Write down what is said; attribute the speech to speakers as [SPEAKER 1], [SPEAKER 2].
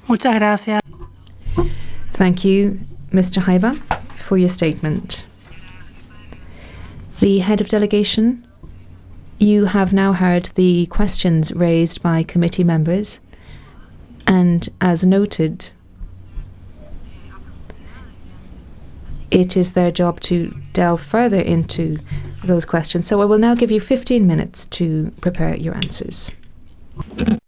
[SPEAKER 1] Muchas gracias.
[SPEAKER 2] Thank you, Mr. Haiba, for your statement. The head of delegation, you have now heard the questions raised by committee members, and as noted, it is their job to delve further into those questions. So I will now give you 15 minutes to prepare your answers.